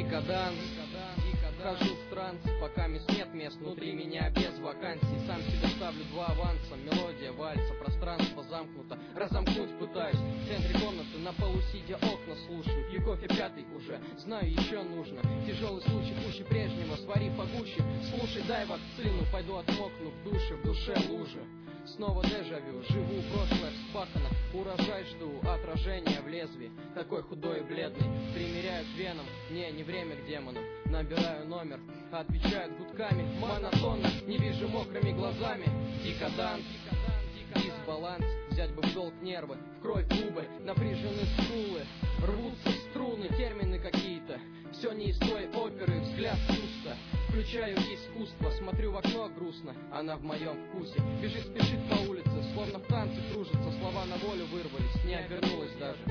Декаданс, вхожу в транс, пока нет мест внутри меня без вакансий. Сам себе ставлю 2 аванса, мелодия вальса, пространство замкнуто, разомкнуть пытаюсь. В центре комнаты на полу сидя окна слушаю, пью кофе 5-й уже, знаю еще нужно. Тяжелый случай пуще прежнего, свари погуще. Слушай, дай вакцину, пойду отмокну в душе лужи. Снова дежавю, живу, прошлое вспахано. Урожай жду, отражение в лезвии. Такой худой и бледный, примеряют веном. Не время к демонам. Набираю номер, отвечают гудками. Монотонно, не вижу мокрыми глазами. Декаданс, дисбаланс. Взять бы в долг нервы, в кровь губы, напряжены скулы. Рвутся струны, термины какие-то. Все не из той оперы, взгляд пусто. Включаю искусство, смотрю в окно грустно. Она в моем вкусе, бежит, спешит по улице. Словно в танце кружится, слова на волю вырвались. Не обернулась даже.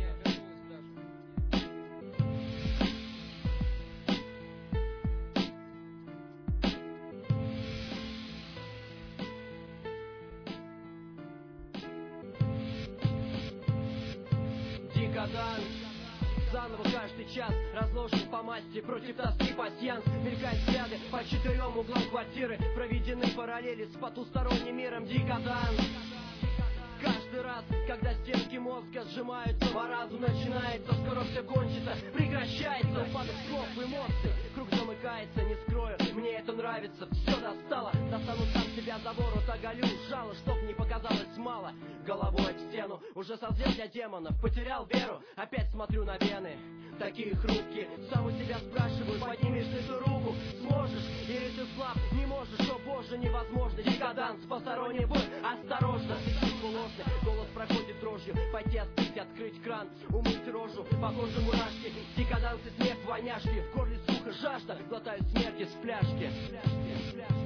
Декаданс. Заново каждый час разложен по масти, против тоски пасьянс. Мелькают взгляды по 4 углам квартиры, проведены параллели с потусторонним миром. Декаданс. Каждый раз, когда стенки мозга сжимаются, маразм начинается, скоро все кончится, прекращается упадок слов, эмоций. Круг замыкается, не скрою, мне это нравится. Все достало, достану сам себя за ворот, оголю жало, чтоб не показалось мало. Головой в стену, уже созрел для демонов, потерял веру, опять смотрю на вены. Такие хрупкие, сам у себя спрашиваю, поднимешь ли ты руку, сможешь, или ты слаб, не можешь, о боже, невозможно. Декаданс, посторонний бой, осторожно, чувство ложное, голос проходит дрожью, пойти остыть, открыть кран, умыть рожу, похоже мурашки. Декаданс и смерть, воняшки, в горле сухо жажда, глотаю смерть из фляжки.